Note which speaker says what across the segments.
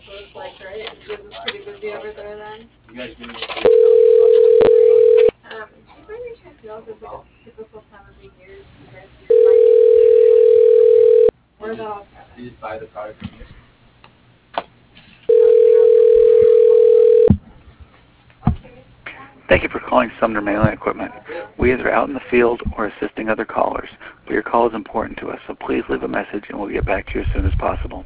Speaker 1: Thank you for calling Sumner Mailing Equipment. We are either out in the field or assisting other callers, but your call is important to us, so please leave a message and we'll get back to you as soon as possible.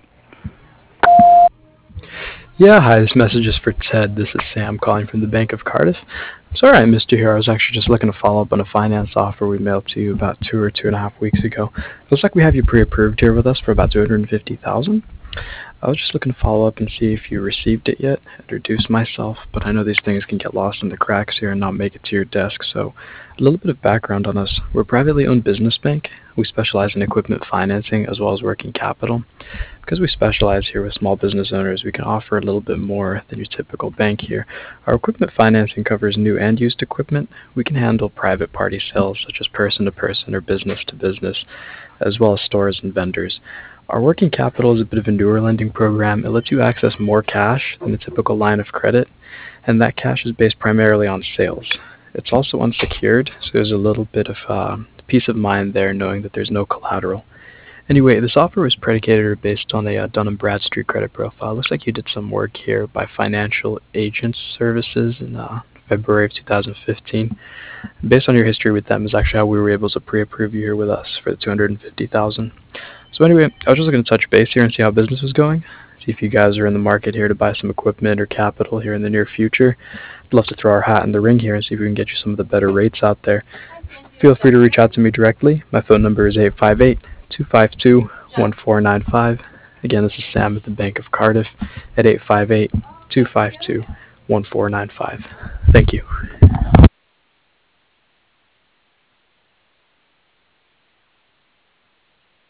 Speaker 2: Yeah, hi, this message is for Ted. This is Sam calling from the Bank of Cardiff. Sorry I missed you here. I was actually just looking to follow up on a finance offer we mailed to you about 2.5 weeks ago. Looks like we have you pre-approved here with us for about $250,000. I was just looking to follow up and see if you received it yet, introduce myself, but I know these things can get lost in the cracks here and not make it to your desk, so a little bit of background on us. We're a privately owned business bank. We specialize in equipment financing as well as working capital. Because we specialize here with small business owners, we can offer a little bit more than your typical bank here. Our equipment financing covers new and used equipment. We can handle private party sales such as person to person or business to business, as well as stores and vendors. Our working capital is a bit of a newer lending program. It lets you access more cash than a typical line of credit, and that cash is based primarily on sales. It's also unsecured, so there's a little bit of peace of mind there knowing that there's no collateral. Anyway, this offer was predicated or based on a Dun & Bradstreet credit profile. Looks like you did some work here by Financial Agents Services in February of 2015. Based on your history with them is actually how we were able to pre-approve you here with us for the $250,000. So anyway, I was just looking to touch base here and see how business was going. See if you guys are in the market here to buy some equipment or capital here in the near future. I'd love to throw our hat in the ring here and see if we can get you some of the better rates out there. Feel free to reach out to me directly. My phone number is 858-252-1495. Again, this is Sam at the Bank of Cardiff at 858-252-1495. Thank you.